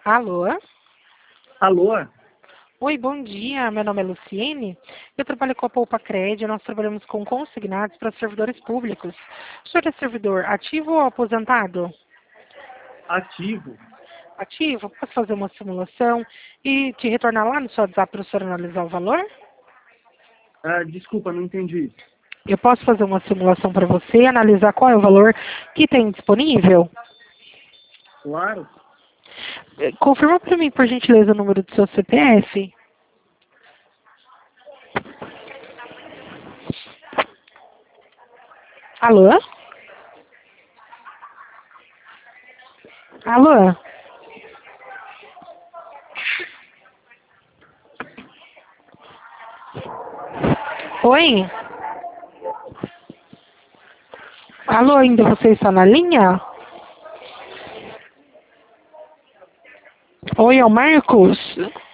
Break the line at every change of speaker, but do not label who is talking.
Alô?
Alô?
Oi, bom dia. Meu nome é Luciene. Eu trabalho com a Poupa Cred. Nós trabalhamos com consignados para servidores públicos. O senhor é servidor ativo ou aposentado?
Ativo.
Ativo? Posso fazer uma simulação e te retornar lá no seu WhatsApp para o senhor analisar o valor?
Desculpa, não entendi.
Eu posso fazer uma simulação para você e analisar qual é o valor que tem disponível?
Claro.
Confirma para mim, por gentileza, o número do seu CPF. Alô? Alô? Oi? Alô, ainda você está na linha? Oi, é o Marcos?